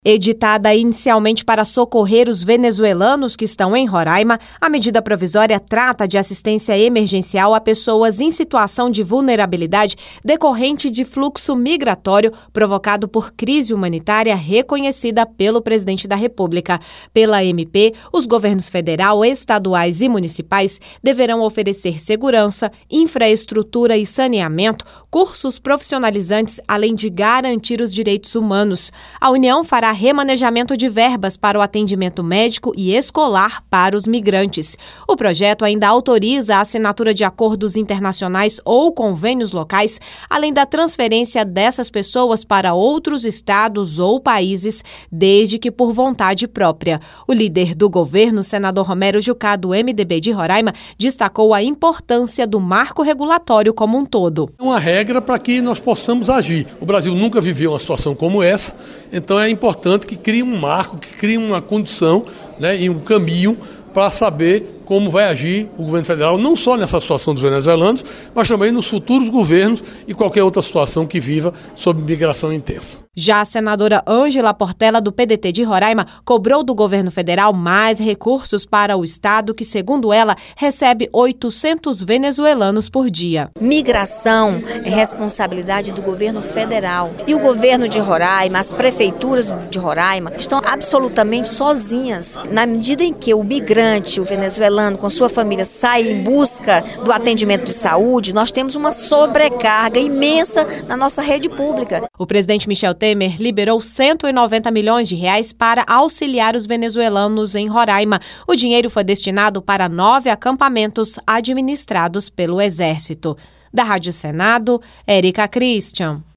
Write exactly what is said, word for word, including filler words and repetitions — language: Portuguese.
Editada inicialmente para socorrer os venezuelanos que estão em Roraima, a medida provisória trata de assistência emergencial a pessoas em situação de vulnerabilidade decorrente de fluxo migratório provocado por crise humanitária reconhecida pelo presidente da República. Pela M P, os governos federal, estaduais e municipais deverão oferecer segurança, infraestrutura e saneamento, cursos profissionalizantes, além de garantir os direitos humanos. A União fará remanejamento de verbas para o atendimento médico e escolar para os migrantes. O projeto ainda autoriza a assinatura de acordos internacionais ou convênios locais, além da transferência dessas pessoas para outros estados ou países, desde que por vontade própria. O líder do governo, senador Romero Jucá, do M D B de Roraima, destacou a importância do marco regulatório como um todo. Uma regra para que nós possamos agir. O Brasil nunca viveu uma situação como essa, então é importante que crie um marco, que crie uma condição, né, e um caminho para saber como vai agir o governo federal, não só nessa situação dos venezuelanos, mas também nos futuros governos e qualquer outra situação que viva sob migração intensa. Já a senadora Ângela Portela, do P D T de Roraima, cobrou do governo federal mais recursos para o estado, que, segundo ela, recebe oitocentos venezuelanos por dia. Migração é responsabilidade do governo federal. E o governo de Roraima, as prefeituras de Roraima, estão absolutamente sozinhas. Na medida em que o migrante, o venezuelano, com sua família, sai em busca do atendimento de saúde, nós temos uma sobrecarga imensa na nossa rede pública. O presidente Michel Temer liberou cento e noventa milhões de reais para auxiliar os venezuelanos em Roraima. O dinheiro foi destinado para nove acampamentos administrados pelo Exército. Da Rádio Senado, Érica Christian.